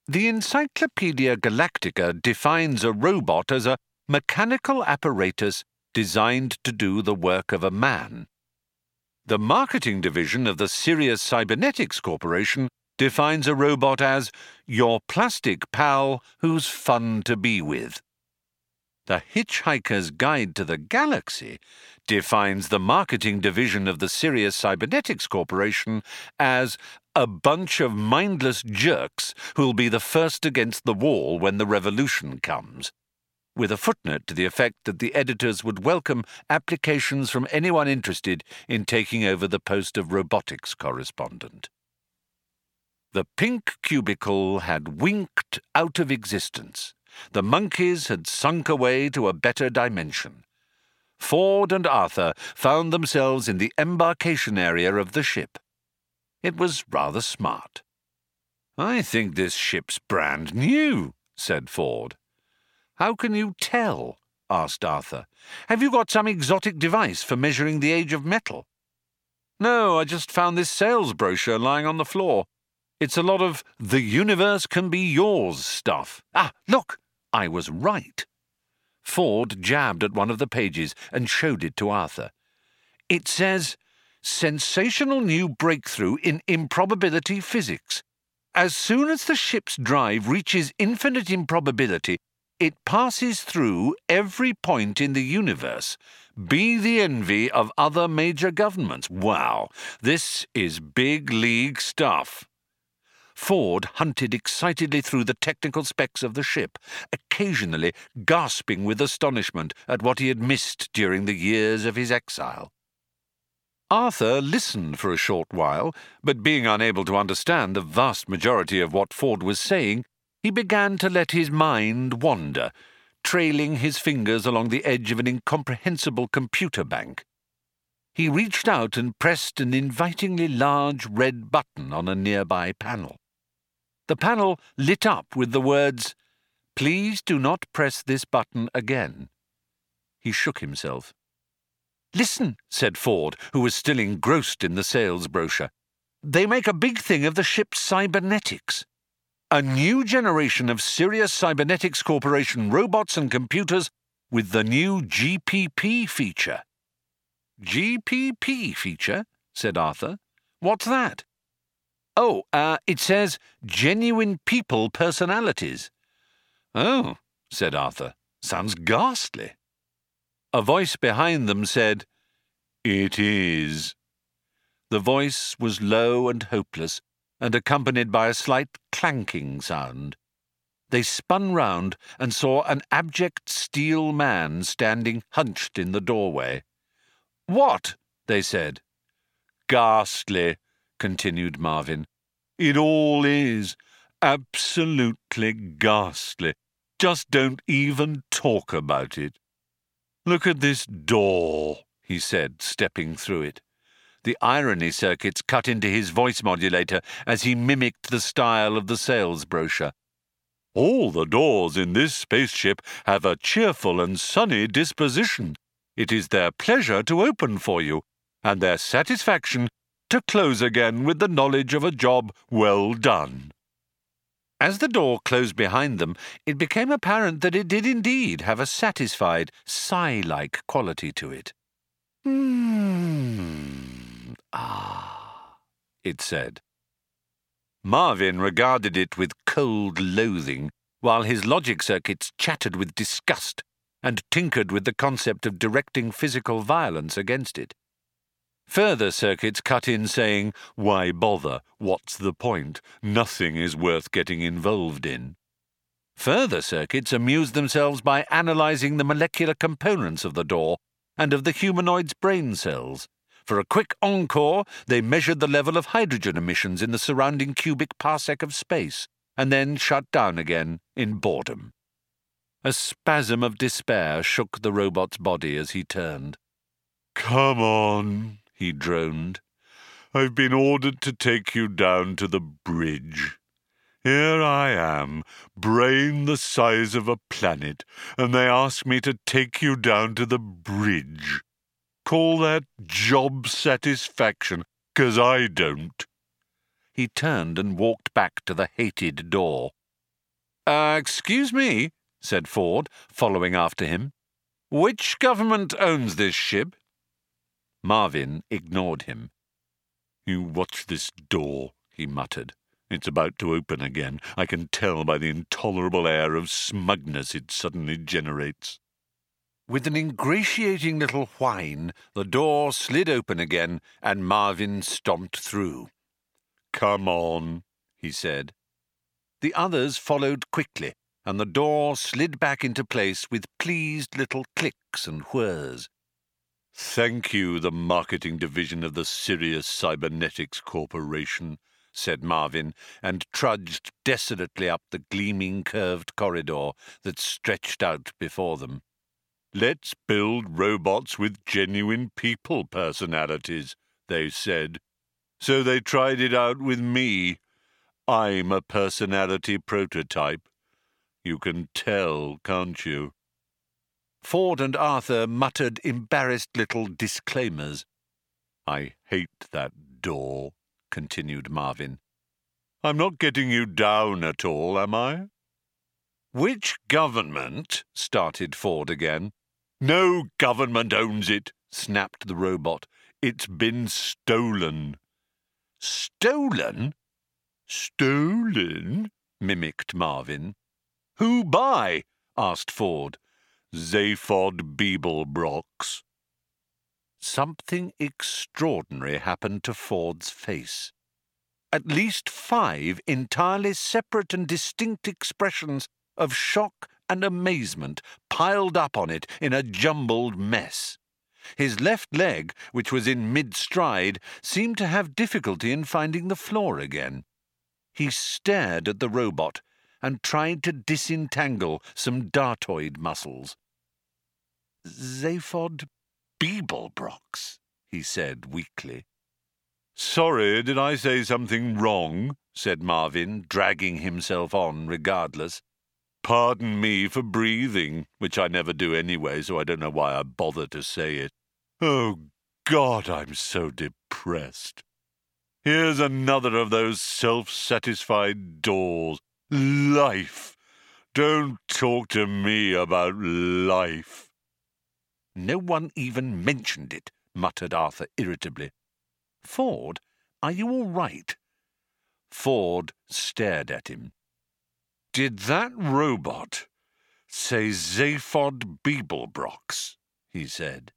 The Encyclopedia Galactica defines a robot as a mechanical apparatus designed to do the work of a man. The marketing division of the Sirius Cybernetics Corporation defines a robot as your plastic pal who's fun to be with. The Hitchhiker's Guide to the Galaxy defines the marketing division of the Sirius Cybernetics Corporation as a bunch of mindless jerks who'll be the first against the wall when the revolution comes, with a footnote to the effect that the editors would welcome applications from anyone interested in taking over the post of robotics correspondent. The pink cubicle had winked out of existence. The monkeys had sunk away to a better dimension. Ford and Arthur found themselves in the embarkation area of the ship. It was rather smart. "I think this ship's brand new," said Ford. "How can you tell?" asked Arthur. "Have you got some exotic device for measuring the age of metal?" "No, I just found this sales brochure lying on the floor. It's a lot of the universe can be yours stuff. Ah, look, I was right." Ford jabbed at one of the pages and showed it to Arthur. It says, "Sensational new breakthrough in improbability physics. As soon as the ship's drive reaches infinite improbability, it passes through every point in the universe. Be the envy of other major governments." Wow, this is big league stuff. Ford hunted excitedly through the technical specs of the ship, occasionally gasping with astonishment at what he had missed during the years of his exile. Arthur listened for a short while, but being unable to understand the vast majority of what Ford was saying, he began to let his mind wander, trailing his fingers along the edge of an incomprehensible computer bank. He reached out and pressed an invitingly large red button on a nearby panel. The panel lit up with the words, "Please do not press this button again." He shook himself. "Listen," said Ford, who was still engrossed in the sales brochure. "They make a big thing of the ship's cybernetics. A new generation of Sirius Cybernetics Corporation robots and computers with the new GPP feature." "GPP feature?" said Arthur. "What's that?" "Oh, it says genuine people personalities." "Oh," said Arthur. "Sounds ghastly." A voice behind them said, "It is." The voice was low and hopeless, and accompanied by a slight clanking sound. They spun round and saw an abject steel man standing hunched in the doorway. "What?" they said. "Ghastly," continued Marvin. "It all is. Absolutely ghastly. Just don't even talk about it. Look at this door," he said, stepping through it. The irony circuits cut into his voice modulator as he mimicked the style of the sales brochure. "All the doors in this spaceship have a cheerful and sunny disposition. It is their pleasure to open for you, and their satisfaction to close again with the knowledge of a job well done." As the door closed behind them, it became apparent that it did indeed have a satisfied, sigh-like quality to it. "Ah," it said. Marvin regarded it with cold loathing, while his logic circuits chattered with disgust and tinkered with the concept of directing physical violence against it. Further circuits cut in saying, "Why bother? What's the point? Nothing is worth getting involved in." Further circuits amused themselves by analyzing the molecular components of the door and of the humanoid's brain cells. For a quick encore, they measured the level of hydrogen emissions in the surrounding cubic parsec of space, and then shut down again in boredom. A spasm of despair shook the robot's body as he turned. "Come on," he droned. "I've been ordered to take you down to the bridge. Here I am, brain the size of a planet, and they ask me to take you down to the bridge. Call that job satisfaction, 'cause I don't." He turned and walked back to the hated door. Excuse me, said Ford, following after him. Which government owns this ship? Marvin ignored him. You watch this door, he muttered. It's about to open again. I can tell by the intolerable air of smugness it suddenly generates. With an ingratiating little whine, the door slid open again, and Marvin stomped through. Come on, he said. The others followed quickly, and the door slid back into place with pleased little clicks and whirs. Thank you, the marketing division of the Sirius Cybernetics Corporation, said Marvin, and trudged desolately up the gleaming curved corridor that stretched out before them. Let's build robots with genuine people personalities, they said. So they tried it out with me. I'm a personality prototype. You can tell, can't you? Ford and Arthur muttered embarrassed little disclaimers. I hate that door, continued Marvin. I'm not getting you down at all, am I? Which government? Started Ford again. No government owns it, snapped the robot. It's been stolen. Stolen? Stolen? Mimicked Marvin. Who by? Asked Ford. Zaphod Beeblebrox. Something extraordinary happened to Ford's face. At least 5 entirely separate and distinct expressions of shock and amazement piled up on it in a jumbled mess. His left leg, which was in mid-stride, seemed to have difficulty in finding the floor again. He stared at the robot and tried to disentangle some dartoid muscles. Zaphod Beeblebrox, he said weakly. Sorry, did I say something wrong? Said Marvin, dragging himself on regardless. Pardon me for breathing, which I never do anyway, so I don't know why I bother to say it. Oh, God, I'm so depressed. Here's another of those self-satisfied doors. Life. Don't talk to me about life. No one even mentioned it, muttered Arthur irritably. Ford, are you all right? Ford stared at him. Did that robot say Zaphod Beeblebrox? He said.